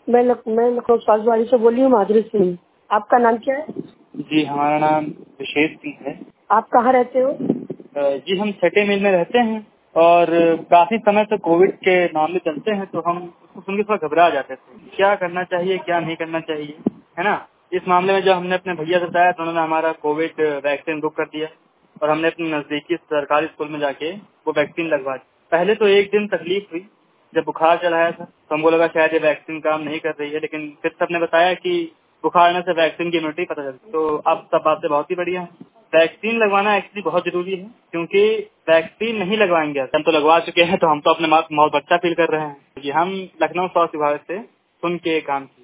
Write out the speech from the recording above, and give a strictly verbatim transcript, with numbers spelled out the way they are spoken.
मैं लक, मैं लखनऊ साजवाड़ी से बोली हूँ, माधुरी सिंह। आपका नाम क्या है? जी हमारा नाम विशेष सिंह है। आप कहाँ रहते हो? अ, जी हम छठे मील में रहते हैं और काफी समय से कोविड के मामले चलते हैं तो हम उसको सुन के थोड़ा घबरा जाते थे, क्या करना चाहिए क्या नहीं करना चाहिए, है ना। इस मामले में जब हमने अपने भैया से बताया तो उन्होंने हमारा कोविड वैक्सीन बुक कर दिया और हमने अपने नजदीकी सरकारी स्कूल में जाके वो वैक्सीन लगवा दी। पहले तो एक दिन तकलीफ हुई जब बुखार चढ़ाया था तो हमको लगा शायद ये वैक्सीन काम नहीं कर रही है, लेकिन फिर सबने बताया कि बुखार आने से वैक्सीन की इम्यूनिटी पता चलती है। तो अब सब बातें बहुत ही बढ़िया है। वैक्सीन लगवाना एक्चुअली बहुत जरूरी है क्योंकि वैक्सीन नहीं लगवाएंगे हम तो लगवा चुके हैं तो हम तो अपने मौत बहुत अच्छा फील कर रहे हैं। जी हम लखनऊ स्वास्थ्य विभाग से सुन के काम